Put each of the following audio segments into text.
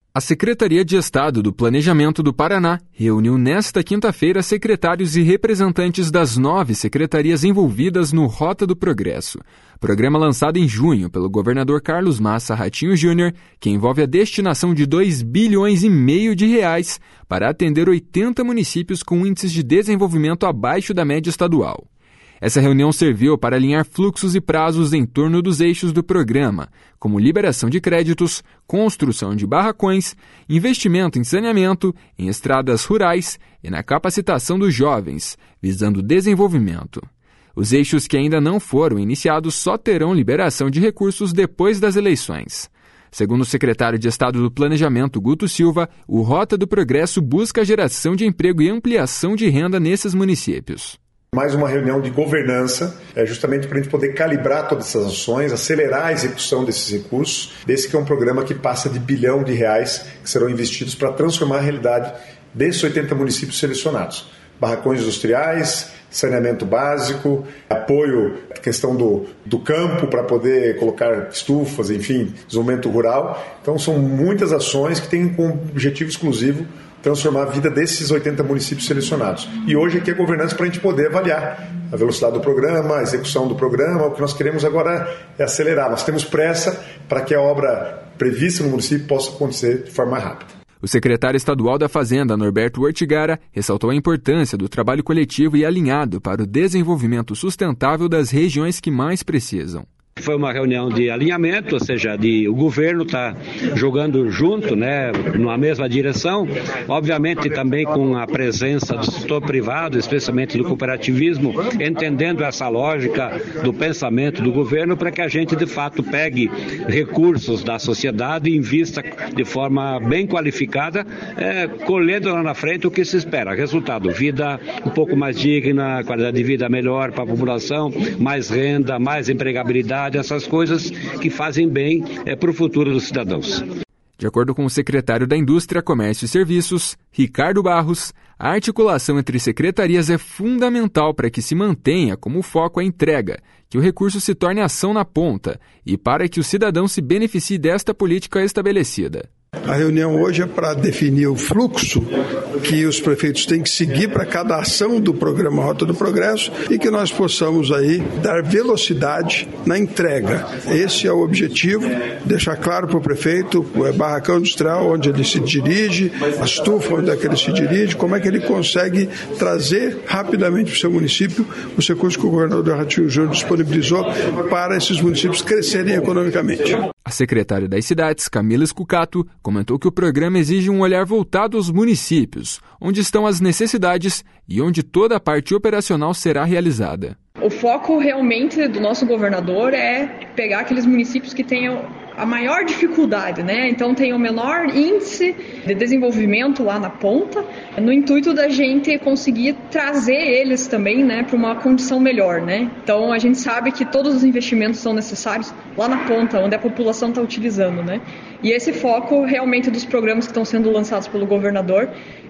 A Secretaria de Estado do Planejamento do Paraná reuniu nesta quinta-feira secretários e representantes das 9 secretarias envolvidas no Rota do Progresso, programa lançado em junho pelo governador Carlos Massa Ratinho Júnior, que envolve a destinação de 2,5 bilhões de reais para atender 80 municípios com índices de desenvolvimento abaixo da média estadual. Essa reunião serviu para alinhar fluxos e prazos em torno dos eixos do programa, como liberação de créditos, construção de barracões, investimento em saneamento, em estradas rurais e na capacitação dos jovens, visando desenvolvimento. Os eixos que ainda não foram iniciados só terão liberação de recursos depois das eleições. Segundo o secretário de Estado do Planejamento, Guto Silva, o Rota do Progresso busca a geração de emprego e ampliação de renda nesses municípios. Mais uma reunião de governança, justamente para a gente poder calibrar todas essas ações, acelerar a execução desses recursos, desse que é um programa que passa de R$1 bilhão que serão investidos para transformar a realidade desses 80 municípios selecionados. Barracões industriais, saneamento básico, apoio à questão do campo para poder colocar estufas, enfim, desenvolvimento rural. Então são muitas ações que têm como objetivo exclusivo transformar a vida desses 80 municípios selecionados. E hoje aqui é governança para a gente poder avaliar a velocidade do programa, a execução do programa. O que nós queremos agora é acelerar. Nós temos pressa para que a obra prevista no município possa acontecer de forma rápida. O secretário estadual da Fazenda, Norberto Ortigara, ressaltou a importância do trabalho coletivo e alinhado para o desenvolvimento sustentável das regiões que mais precisam. Foi uma reunião de alinhamento, ou seja, o governo está jogando junto, numa mesma direção, obviamente também com a presença do setor privado, especialmente do cooperativismo, entendendo essa lógica do pensamento do governo para que a gente de fato pegue recursos da sociedade e invista de forma bem qualificada, colhendo lá na frente o que se espera. Resultado, vida um pouco mais digna, qualidade de vida melhor para a população, mais renda, mais empregabilidade, essas coisas que fazem bem para o futuro dos cidadãos. De acordo com o secretário da Indústria, Comércio e Serviços, Ricardo Barros, a articulação entre secretarias é fundamental para que se mantenha como foco a entrega, que o recurso se torne ação na ponta e para que o cidadão se beneficie desta política estabelecida. A reunião hoje é para definir o fluxo que os prefeitos têm que seguir para cada ação do programa Rota do Progresso e que nós possamos aí dar velocidade na entrega. Esse é o objetivo, deixar claro para o prefeito o barracão industrial onde ele se dirige, a estufa onde é que ele se dirige, como é que ele consegue trazer rapidamente para o seu município os recursos que o governador Ratinho Júnior disponibilizou para esses municípios crescerem economicamente. A secretária das Cidades, Camila Scucato, comentou que o programa exige um olhar voltado aos municípios, onde estão as necessidades e onde toda a parte operacional será realizada. O foco realmente do nosso governador é pegar aqueles municípios que tenham a maior dificuldade, Então tem o menor índice de desenvolvimento lá na ponta, no intuito da gente conseguir trazer eles também, para uma condição melhor, Então a gente sabe que todos os investimentos são necessários lá na ponta, onde a população está utilizando, E esse foco realmente dos programas que estão sendo lançados pelo governador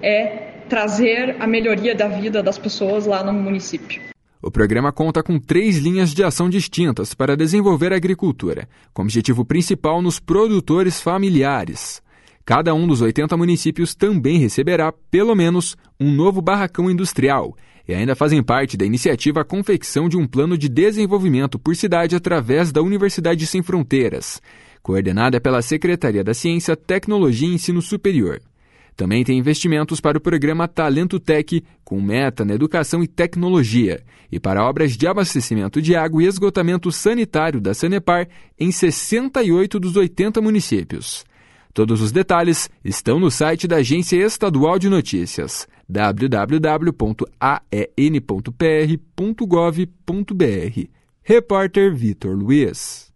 é trazer a melhoria da vida das pessoas lá no município. O programa conta com 3 linhas de ação distintas para desenvolver a agricultura, com objetivo principal nos produtores familiares. Cada um dos 80 municípios também receberá, pelo menos, um novo barracão industrial e ainda fazem parte da iniciativa a confecção de um plano de desenvolvimento por cidade através da Universidade Sem Fronteiras, coordenada pela Secretaria da Ciência, Tecnologia e Ensino Superior. Também tem investimentos para o programa Talento Tech, com meta na educação e tecnologia, e para obras de abastecimento de água e esgotamento sanitário da Sanepar em 68 dos 80 municípios. Todos os detalhes estão no site da Agência Estadual de Notícias, www.aen.pr.gov.br. Repórter Vitor Luiz.